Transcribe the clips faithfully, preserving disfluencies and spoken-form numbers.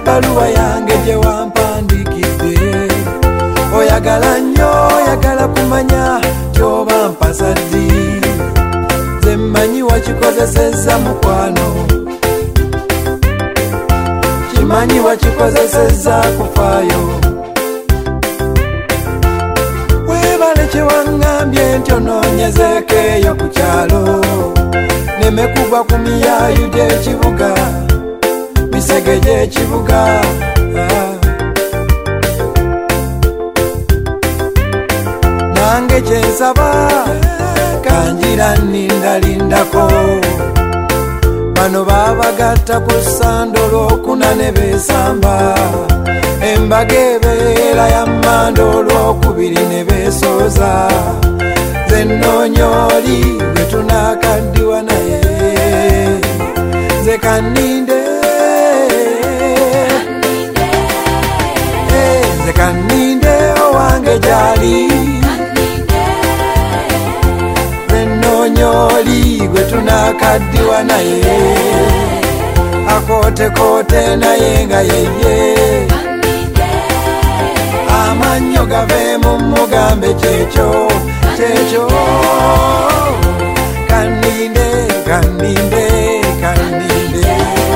ebbaluwa yange gye wampandikidde. Oyagala nnyo oyagala kumanya kyoba mpasa ddi, nze mmanyi wakikozesezza mukwano, kimanyi wakikozesezza kufaayo. Weebale kye waŋŋambye nti onoonyezeeko eyo ku kyalo, neme kugwa ku miyaayu gy'ekibuga, misege gy'ekibuga. Nange kye nsaba kanjira nnindalindako, bano baabagatta ku ssando olwokuna ne beesamba, embaga ebeera ya mmanda olwokubiri ne beesooza. Nze nnoonya oli gwe tunaakaddiwa naye, nze kanninde, nze kanninde owange gy'ali, nze nnoonya oli gwe tunaakaddiwa naye, akootekoote naye nga yeye, amannyo gaveemu mugambe kyekyo kyekyo. Kanninde kanninde kanninde,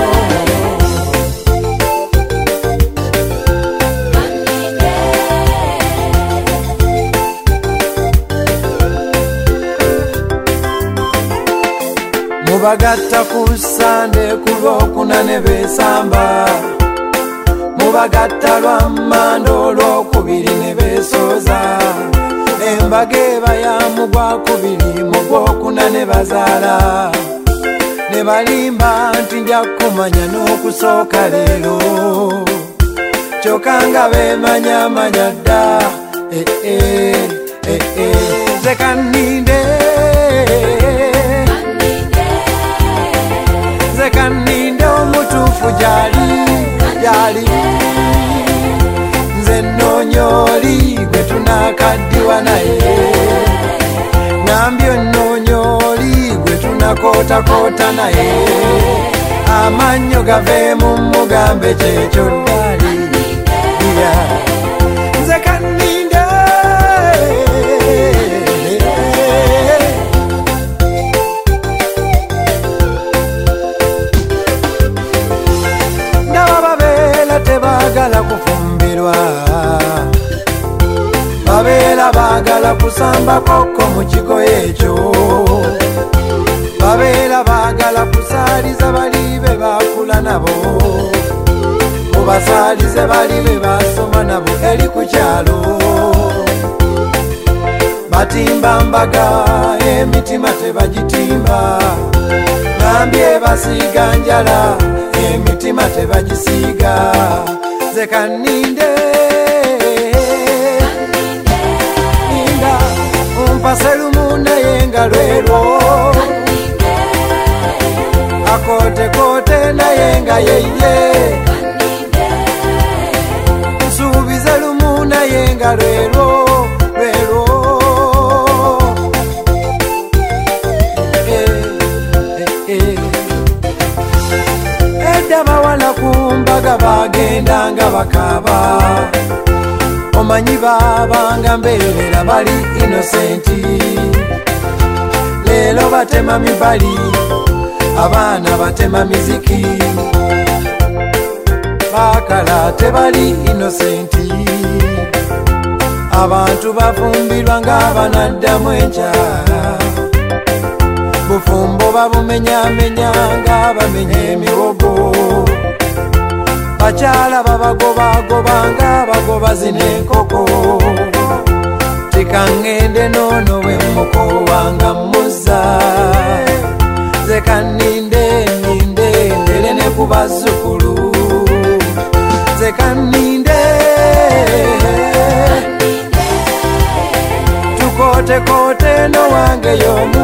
mubagatta ku ssande ku lwokuna ne beesamba, mubagatta lwa mmanda olwokubiri ne beesooza, embaga eba ya mugwakubiri mu gwokuna ne bazaala, ne balimba nti nja kumanya n'okusooka leero, kyokka nga beemanyamanya dda. Nze kanninde, nze kanninde omutuufu gy'ali gy'ali, nze nnoonya oli gwe tunaakaddiwa naye, nambye nnoonya oli gwe tunakootakoota naye, amannyo gaveemu mugambe kyekyo ddali. Nze kanninde, ndaba babeera tebaagala kufumbirwa, babeera baagala kusamba kokko mu kigo ekyo, babeera baagala kusaaliza bali be baakula nabo, mubasaalize bali be baasoma nabo eri ku kyalo, batimba mbaga emitima tebagitimba, nambye basiiga njala emitima tebagisiiga. Nze kanninde, ninda mpase lumu naye nga lwerwo, akootekoote naye nga yeye, nsuubize lumu naye nga lwerwo lwerwo. Edda bawala ku mbaga bagendanga bakaaba, omanyi baabanga mbeerera bali inosenti, leero batema mibali, abaana batema miziki, baakala tebali inosenti, abantu bafumbirwa ng'abanaddamu enkya, bufumbo babumenyamenya ng'abamenya emiwogo, bakyala babagobagoba ng'abagoba zina enkoko, tikaŋŋende noono wemmuko wanga muzza. Nze kanninde nninde ndere ne ku bazzukulu, nze kanninde, tukootekoote no wange y'omu,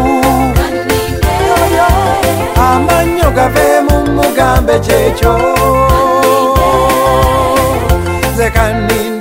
amannyo gaveemu mugambe kyekyo. Nze kanninde.